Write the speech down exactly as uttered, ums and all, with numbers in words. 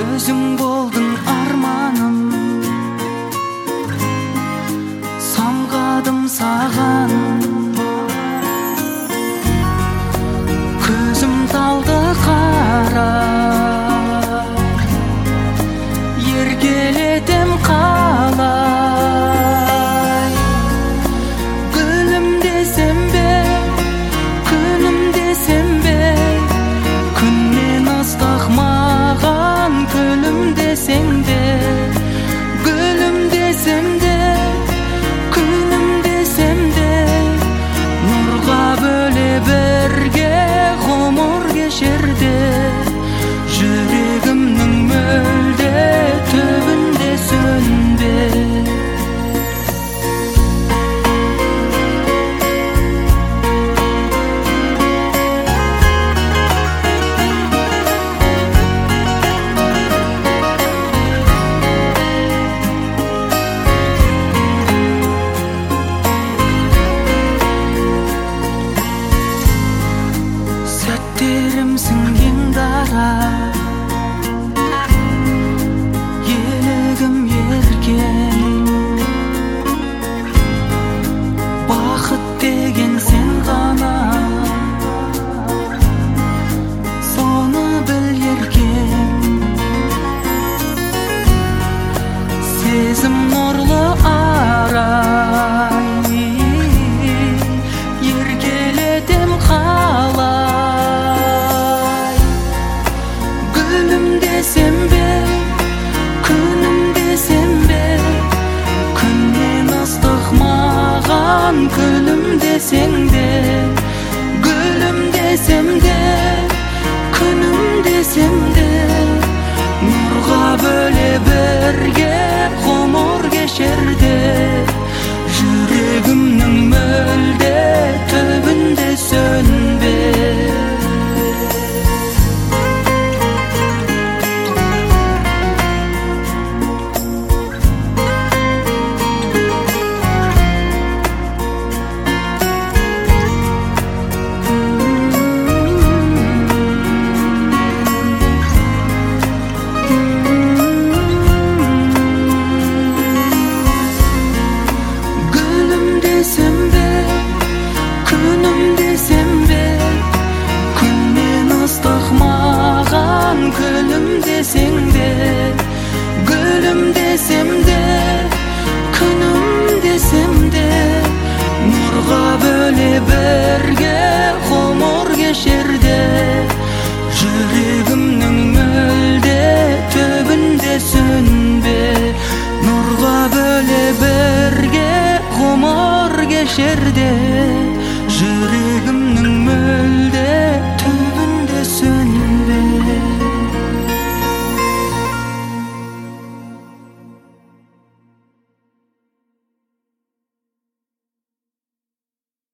Өзің болдың арманым, самғадым саған. Көзім талды қара, еркелетем қалай. Гүлім десем бе, күнім десем бе, күннен ыстық маған күлім десең де. Гүлім десем де, күнім десем де, нұрға бөле бірге ғұмыр кешерде. Жүрегімнің мөлде түбінде сөнбе. Сәттерімсің ең дара, елігім еркен. Бақыт деген сен ғана, соны біл еркен. Сезім нұрлы арай, еркелетем қалай. Гүлім десем бе, күнім десем бе, күннен ыстық маған күлім десең де. Гүлім десем де, күнім десем де, нұрға бөле бірге ғұмыр кешерде. Жүрегімнің мөлде түбінде сөнбе. Күлім десең де, гүлім десем де, күнім десем де, нұрға бөле бірге ғұмыр кешерде. Жүрегімнің мөлде түбінде сөнбе. Нұрға бөле бірге ғұмыр кешерде.